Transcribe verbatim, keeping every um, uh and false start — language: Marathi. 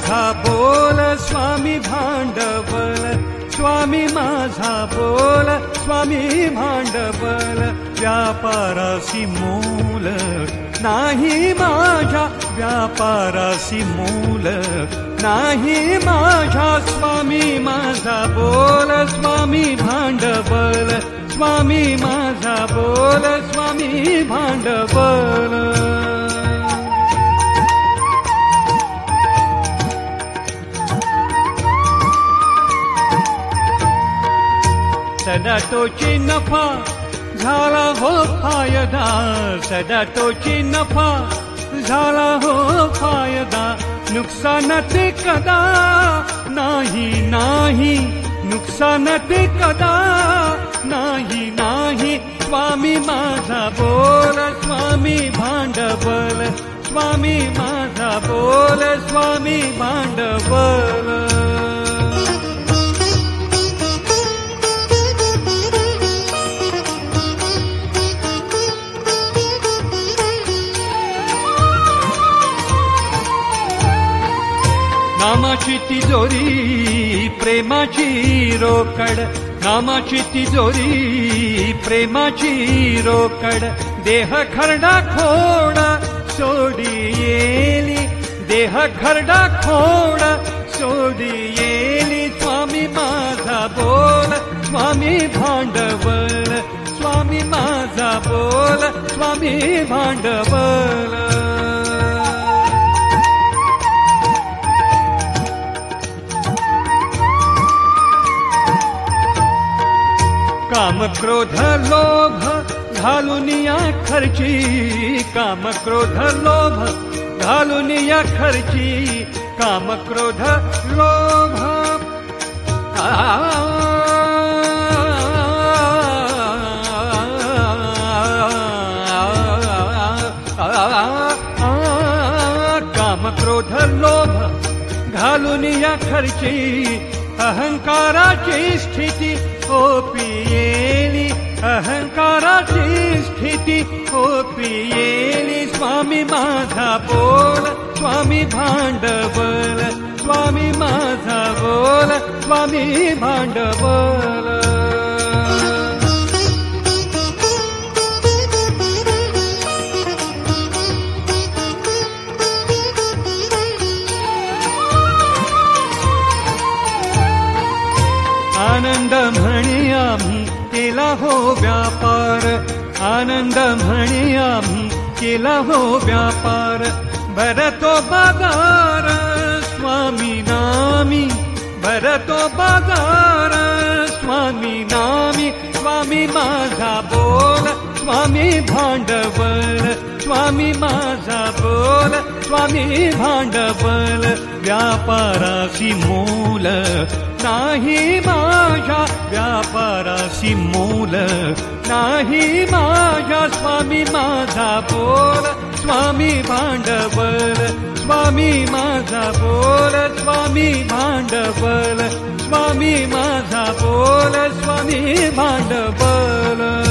माझा बोल स्वामी भांडवल, स्वामी माझा बोल स्वामी भांडवल, व्यापारासी मूल नाही माझ्या, व्यापारासी मूल नाही माझ्या, स्वामी माझा बोल स्वामी भांडवल, स्वामी माझा बोल स्वामी भांडवल. सदा तोची नफा झाला हो फायदा, सदा तोची नफा झाला हो फायदा, नुकसान ते कदा नाही नाही, नुकसान ते कदा नाही नाही, स्वामी माझा बोल स्वामी भांडवल, स्वामी माझा बोल स्वामी भांडवल. नामाची तिजोरी प्रेमाची रोकड, नामाची तिजोरी प्रेमाची रोकड, देह खरडा खोडा सोडी येली, देह खरडा खोडा सोडी येली, स्वामी माझा बोल स्वामी भांडवल, स्वामी माझा बोल स्वामी भांडवल. काम क्रोध लोभ घालून या खर्ची, काम क्रोध लोभ घालून या खर्ची, काम क्रोध लोभ काम क्रोध लोभ घालून या खर्ची, अहंकाराची स्थिती ओपियेली, अहंकाराची स्थिती ओपियेली, स्वामी माझा बोल स्वामी भांडवल, स्वामी माझा बोल स्वामी भांडवल. आनंद म्हणी आम्ही केला हो व्यापार, आनंद म्हणी आम्ही केला हो व्यापार, भरतो बाजार स्वामी नामी, भरतो बाजार स्वामी नामी, स्वामी माझा बोल स्वामी भांडवल, स्वामी माझा बोल स्वामी भांडवल, व्यापारासी मूल नाही माझ्या, व्यापारासी मूल नाही माझ्या, स्वामी माझा बोल स्वामी भांडवल, स्वामी माझा बोल स्वामी भांडवल, स्वामी माझा बोल स्वामी भांडवल.